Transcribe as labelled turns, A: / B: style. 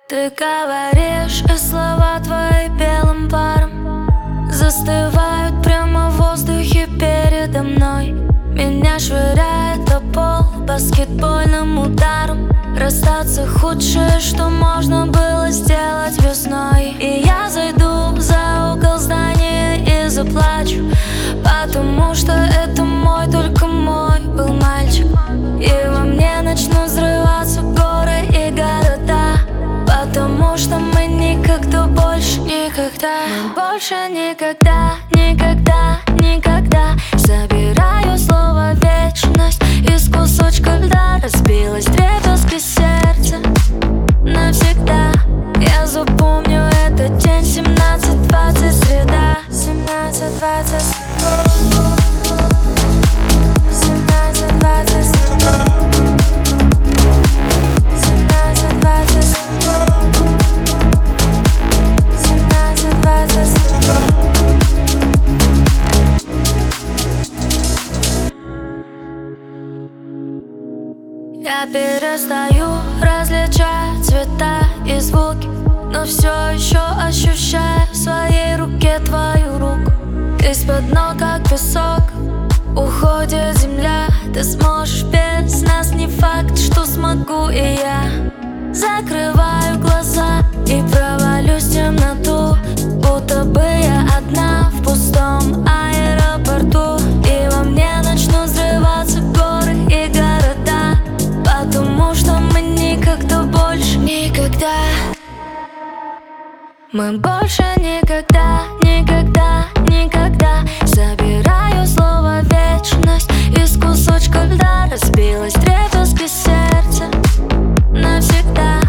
A: Ты говоришь, и слова твои белым паром застывают прямо в воздухе передо мной. Меня швыряет о пол баскетбольным ударом. Расстаться худшее, что можно было сделать весной. И я зайду за угол здания и заплачу, потому что это мой, только мой был мальчик. И во мне начнут взрываться горы и города, потому что мы никогда больше, никогда, мы больше никогда, никогда, никогда. Собираю слово вечность из кусочка льда. Разбилось вдребезги сердце навсегда. Я запомню этот день, 17:20, среда. 17:20, 17:20, 17:20, 17:20. Я перестаю различать цвета и звуки, но все еще ощущаю в своей руке твою руку. Из-под ног, как песок, уходит земля. Ты сможешь без нас, не факт, что смогу и я. Закрываю глаза и провалюсь в темноту, будто бы я одна в пустом аэропорту. И во мне начнут взрываться горы и города, потому что мы никогда больше, никогда, мы больше никогда, никогда, никогда. Собираю слово вечность из кусочка льда. Разбилось вдребезги сердце навсегда.